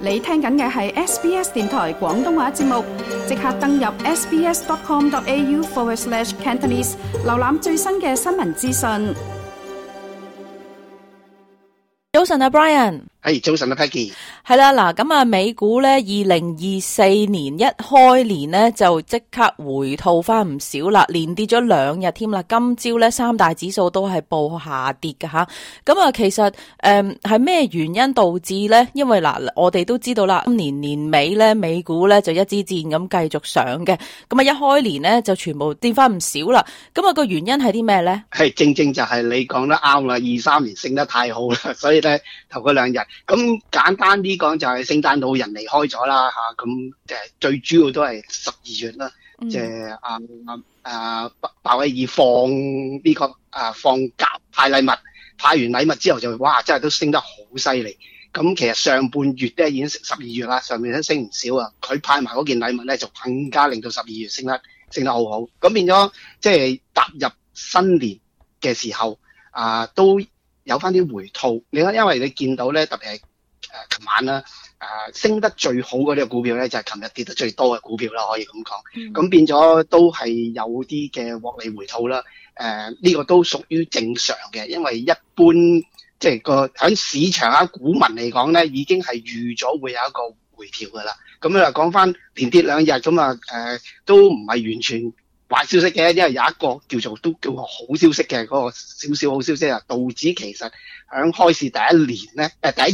你聽緊嘅係 SBS 電台廣東話節目，即刻登入 sbs.com.au/Cantonese 瀏覽最新嘅新聞資訊。 早晨啊 Brian， 早晨啊 Peggy。 係啦，嗱咁啊，美股咧2024年一開年咧就即刻回吐翻唔少啦，連跌咗2日添啦。今朝咧三大指數都係報下跌嘅吓。咁啊，其實係咩原因導致咧？因為嗱，我哋都知道啦，今年年尾咧美股咧就一支箭咁繼續上嘅，咁啊一開年咧就全部跌翻唔少啦。咁啊個原因係啲咩咧？ 係正就係你講得啱啦，23年升得太好啦，所以咧頭嗰2日咁簡單啲講就係聖誕老人離開咗啦吓，咁最主要都係12月啦，即係鮑威爾放呢個放假派禮物，派完禮物之後就哇真係都升得好犀利。咁其實上半月咧已經12月啦，上面都升唔少啊。佢派埋嗰件禮物咧就更加令到12月升得好好。咁變咗即係踏入新年嘅時候都有翻啲回吐。你睇，因為你見到咧特別係琴晚啦，升得最好嗰啲股票咧就係琴日跌得最多嘅股票啦，可以咁講。咁變咗都係有啲嘅獲利回吐啦。呢個都屬於正常嘅，因為一般即係個喺市場股民嚟講咧，已經係預咗會有一個回調噶啦。咁你話講翻連跌2日咁都唔係完全壞消息嘅，因為有一個叫做好消息嘅嗰個少少好消息啊，道指其實喺開市第一日咧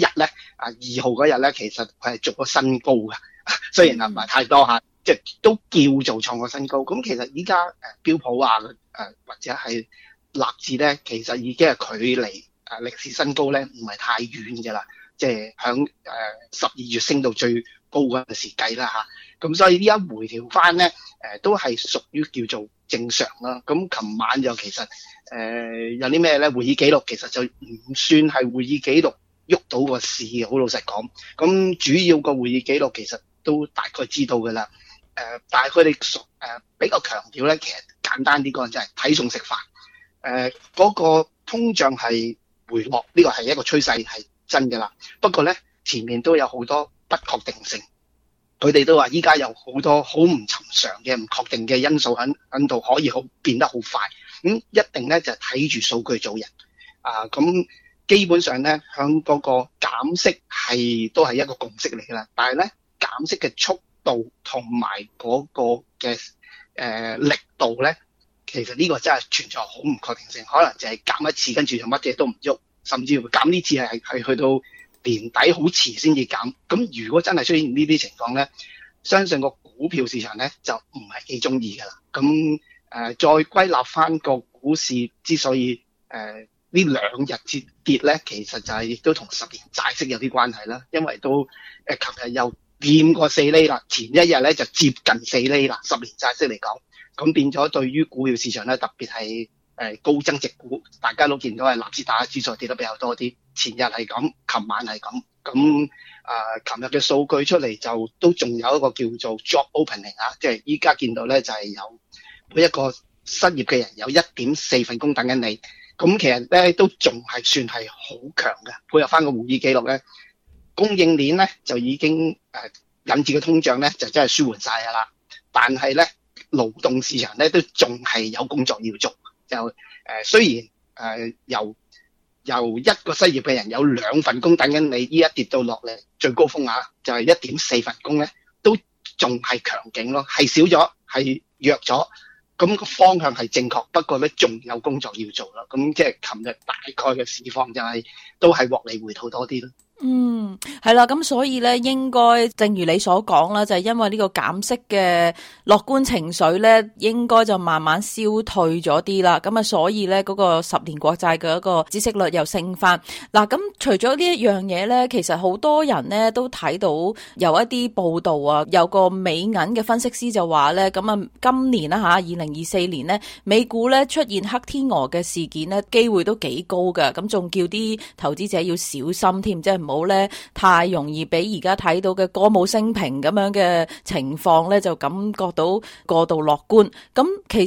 2號嗰日咧，其實佢係做咗新高㗎，雖然唔係太多嚇，即係都叫做創個新高。咁其實依家標普或者係納指咧，其實已經係距離歷史新高咧，唔係太遠嘅啦。即係響12月升到最高嗰陣時計啦嚇。咁所以呢一回調翻咧，都係屬於叫做正常啦。咁琴晚就其實有啲咩咧？會議記錄其實就唔算係會議記錄喐到個市嘅，好老實講。咁主要個會議記錄其實都大概知道㗎啦。但係佢哋比較強調咧，其實簡單啲講就係睇餸食飯。嗰個通脹係回落，呢個係一個趨勢係真㗎啦。不過咧，前面都有好多不確定性。佢哋都話依家有好多好唔尋常嘅唔確定嘅因素喺度，可以變得好快。一定咧就睇住數據做人。咁基本上咧，響嗰個減息都係一個共識嚟㗎啦。但係咧，減息嘅速度同埋嗰個嘅力度咧，其實呢個真係存在好唔確定性。可能就係減一次，跟住就乜嘢都唔喐，甚至乎減呢次係去到年底好遲先至減。咁如果真係出現呢啲情況咧，相信個股票市場咧就唔係幾中意㗎啦。咁再歸納翻個股市之所以呢2日跌咧，其實就係亦都同10年債息有啲關係啦。因為都琴日又掂過4厘啦，前一日咧就接近4厘啦。10年債息嚟講，咁變咗對於股票市場咧，特別係高增值股，大家都見到係納斯達克指數跌得比較多啲。前日係咁，琴晚係咁。咁琴日嘅數據出嚟就都仲有一個叫做 job opening 即係依家見到咧就係有每一個失業嘅人有 1.4 份工等緊你。咁其實咧都仲係算係好強嘅。配合翻個會議記錄咧，供應鏈咧就已經引致嘅通脹咧就真係舒緩晒㗎啦。但係咧勞動市場咧都仲係有工作要做。就雖然由一個失業嘅人有2份工等緊你，依家跌到落嚟最高峰就係 1.4 份工咧，都仲係強勁咯，係少咗，係弱咗。咁個方向係正確，不過咧仲有工作要做啦。咁即係琴日大概嘅市況就係都係獲利回吐多啲咯。 係啦，咁所以咧，應該正如你所講啦，就係因為呢個減息嘅樂觀情緒咧，應該就慢慢消退咗啲啦。咁啊，所以咧嗰個10年國債嘅一個孳息率又升翻。嗱，咁除咗呢一樣嘢咧，其實好多人咧都睇到有一啲報道啊，有個美銀嘅分析師就話咧，咁啊今年啦吓，2024年咧，美股咧出現黑天鵝嘅事件咧，機會都幾高㗎。咁仲叫啲投資者要小心添，即係唔好咧太容易俾而家睇到嘅歌舞升平咁樣嘅情況咧，就感覺到過度樂觀。咁其實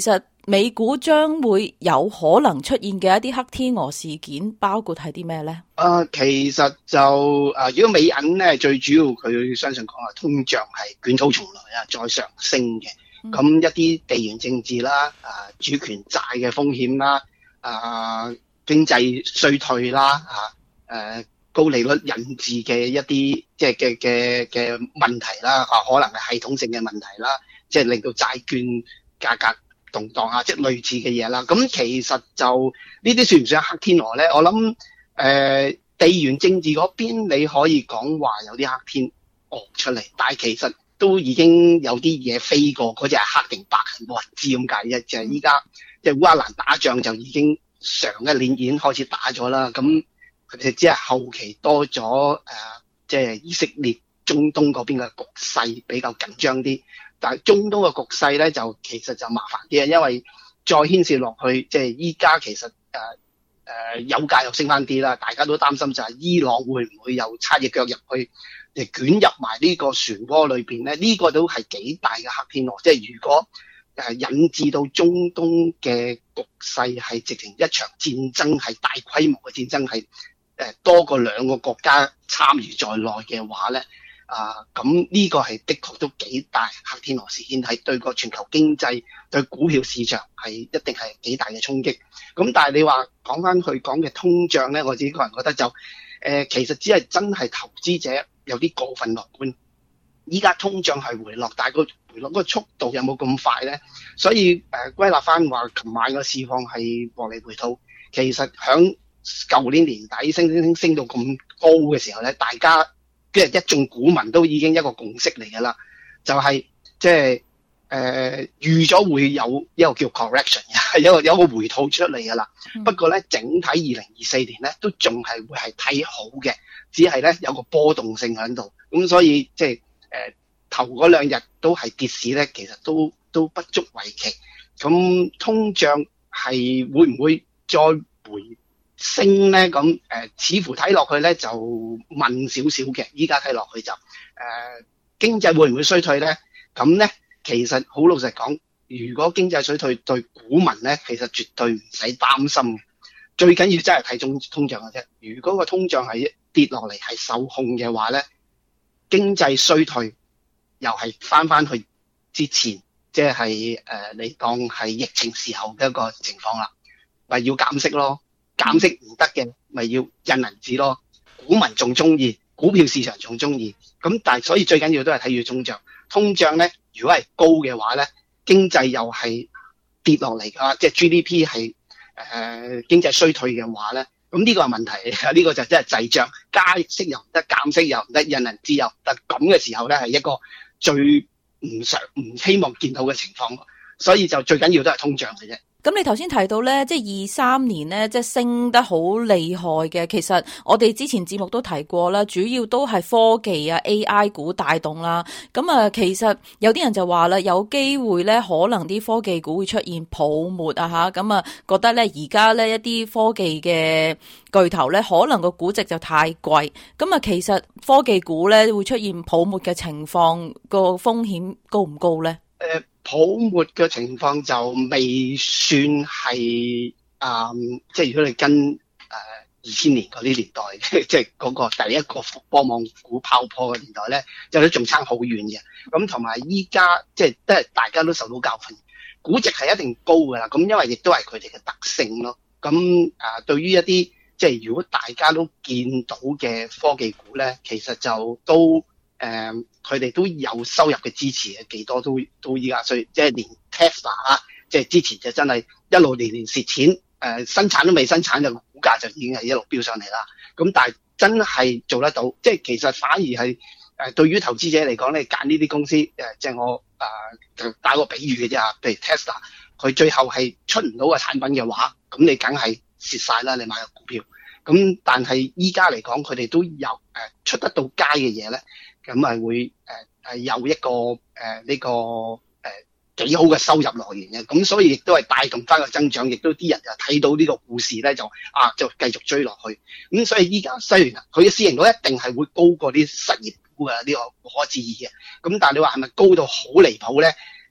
美股將會有可能出現嘅一啲黑天鵝事件，包括係啲咩咧？ 其實就如果美銀咧，最主要佢相信講話通脹係捲土重來啊，再上升嘅。咁一啲地緣政治啦，主權債嘅風險啦，經濟衰退啦，高利率引致嘅一啲即係嘅問題啦，可能係系統性嘅問題啦，即係令到債券價格動盪啊，即係類似嘅嘢啦。咁其實就呢啲算唔算黑天鵝咧？我諗地緣政治嗰邊你可以講話有啲黑天鵝出嚟，但係其實都已經有啲嘢飛過，嗰隻係黑定白，冇人知咁解啫。就係依家即係烏克蘭打仗就已經上一年已經開始打咗啦，咁佢哋只係後期多咗即係以色列中東嗰邊嘅局勢比較緊張啲，但係中東嘅局勢咧就其實就麻煩啲啊，因為再牽涉落去，即係依家其實油價又升翻啲啦，大家都擔心就係伊朗會唔會又插隻腳入去，捲入埋呢個漩渦裏邊咧？呢個都係幾大嘅黑天鵝，即係如果引致到中東嘅局勢係直情一場戰爭，係大規模嘅戰爭，係多過兩個國家參與在內嘅話咧，咁呢個係的確都幾大黑天鵝事件，係對個全球經濟、對股票市場係一定係幾大嘅衝擊。咁但係你話講翻佢講嘅通脹咧，我自己個人覺得就其實只係真係投資者有啲過分樂觀。依家通脹係回落，但係個回落嗰個速度有冇咁快咧？所以歸納翻話，琴晚個市況係獲利回吐。其實響舊年年底升到咁高嘅時候咧，大家即係一眾股民都已經一個共識嚟㗎啦，就係即係預咗會有一個叫 correction， 有個回吐出嚟㗎啦。不過咧，整體2024年咧都仲係會係睇好嘅，只係咧有個波動性喺度。咁所以即係頭嗰兩日都係跌市咧，其實都不足為奇。咁通脹係會唔會再回升咧？咁似乎睇落去咧就問少少嘅。依家睇落去就經濟會唔會衰退咧？咁咧其實好老實講，如果經濟衰退對股民咧，其實絕對唔使擔心。最緊要真係睇通脹嘅啫。如果個通脹係跌落嚟係受控嘅話咧，經濟衰退又係翻去之前，即係你當係疫情時候嘅一個情況啦，咪要減息咯。減息唔得嘅，咪要印銀紙咯。股民仲中意，股票市場仲中意。咁但係所以最緊要都係睇住通脹。通脹咧，如果係高嘅話咧，經濟又係跌落嚟㗎，即係 GDP 係經濟衰退嘅話咧，咁呢個係問題嚟㗎。呢個就真係滯脹，加息又唔得，減息又唔得，印銀紙又唔得。咁嘅時候咧，係一個最唔希望見到嘅情況。所以就最緊要都係通脹嘅啫。 咁你頭先提到咧，即係23年咧，即係升得好厲害嘅。其實我哋之前節目都提過啦，主要都係科技啊 AI 股帶動啦。咁其實有啲人就話啦，有機會咧，可能啲科技股會出現泡沫啊吓。咁覺得咧，而家咧一啲科技嘅巨頭咧，可能個估值就太貴。咁其實科技股咧會出現泡沫嘅情況，個風險高唔高咧？ 泡沫嘅情況就未算係即係如果你跟2000年嗰啲年代，即係嗰個第一個科網股爆破嘅年代咧，就都仲差好遠嘅。咁同埋依家即係都係大家都受到教訓，估值係一定高㗎啦。咁因為亦都係佢哋嘅特性咯。咁對於一啲即係如果大家都見到嘅科技股咧，其實就都佢哋都有收入嘅支持嘅，幾多都依家，所以即係連 Tesla 即係之前就真係一路年蝕錢，生產都未生產就股價就已經係一路飆上嚟啦。咁但係真係做得到，即係其實反而係對於投資者嚟講，你揀呢啲公司即係我就打個比喻嘅啫，譬如 Tesla， 佢最後係出唔到個產品嘅話，咁你梗係蝕晒啦，你買個股票。咁但係依家嚟講，佢哋都有出得到街嘅嘢咧。咁會有一個呢個幾好嘅收入來源嘅，咁所以亦都係帶動翻個增長，亦都啲人就睇到呢個故事咧，就繼續追落去。咁所以依家雖然佢嘅市盈率一定係會高過啲實業股嘅，呢個無可置疑嘅。咁但係你話係咪高到好離譜咧？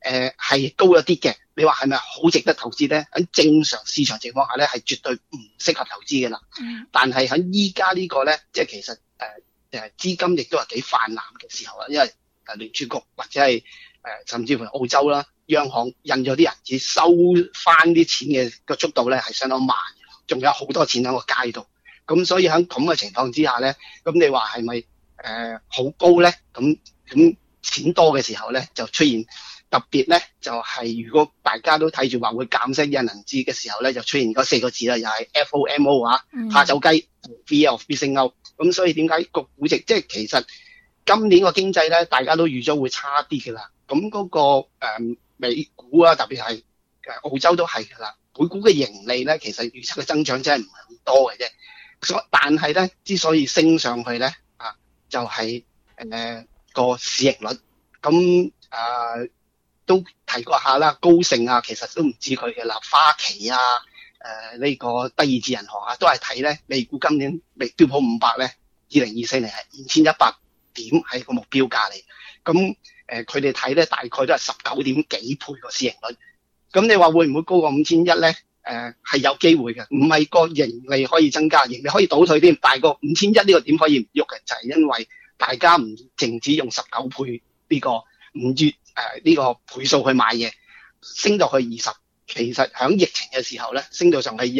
係高一啲嘅。你話係咪好值得投資咧？喺正常市場情況下咧，係絕對唔適合投資嘅啦。但係喺依家呢個咧，即係其實資金亦都係幾泛濫嘅時候啦，因為聯儲局或者係甚至乎澳洲啦，央行印咗啲銀紙收翻啲錢嘅個速度咧係相當慢，仲有好多錢喺個街度。咁所以喺咁嘅情況之下咧，咁你話係咪好高咧？咁錢多嘅時候咧，就出現特別咧，就係如果大家都睇住話會減息印銀紙嘅時候咧，就出現嗰4個字啦，又係 FOMO 啊，怕走雞 ，Fear of Missing Out。咁所以點解個估值即係其實今年個經濟咧，大家都預咗會差啲嘅啦。咁嗰個美股啊，特別係澳洲都係嘅啦。美股嘅盈利咧，其實預測嘅增長真係唔係咁多嘅啫。但係咧，之所以升上去咧，就係個市盈率。咁都提過下啦，高盛啊，其實都唔知佢嘅啦，花旗啊，呢個德意志銀行啊，都係睇咧美股今年標普500咧，2024年係5100點係個目標價嚟。咁佢哋睇咧大概都係19點幾倍個市盈率。咁你話會唔會高過5100咧？係有機會嘅，唔係個盈利可以增加，盈利可以倒退啲，但係個5100呢個點可以唔喐嘅，就係因為大家唔淨止用19倍呢個5月呢個倍數去買嘢，升到去20。其實喺疫情嘅時候咧，升到上去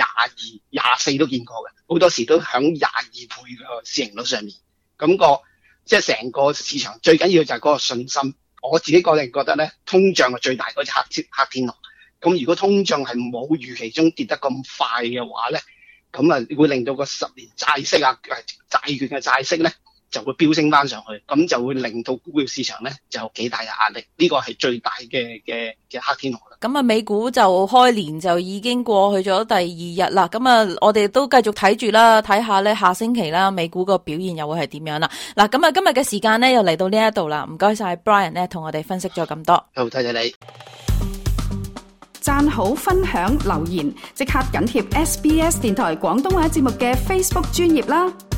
22、24都見過嘅，好多時都喺22倍嘅市盈率上面。咁即係成個市場最緊要就係嗰個信心。我自己個人覺得咧，通脹係最大嗰隻黑天鵝。咁如果通脹係冇預期中跌得咁快嘅話咧，咁會令到個10年債息啊，債券嘅債息咧就會飆升翻上去，咁就會令到股票市場咧就有幾大嘅壓力。呢個係最大嘅黑天鵝啦。 咁美股就開年就已經過去咗第2日啦。咁我哋都繼續睇住啦，睇下咧下星期啦，美股個表現又會係點樣啦。嗱，咁今日嘅時間咧又嚟到呢一度啦，唔該晒 Brian 咧同我哋分析咗咁多。 好，多謝你。 讚好、分享、留言，即刻緊貼SBS 電台廣東話節目嘅 Facebook 專頁啦！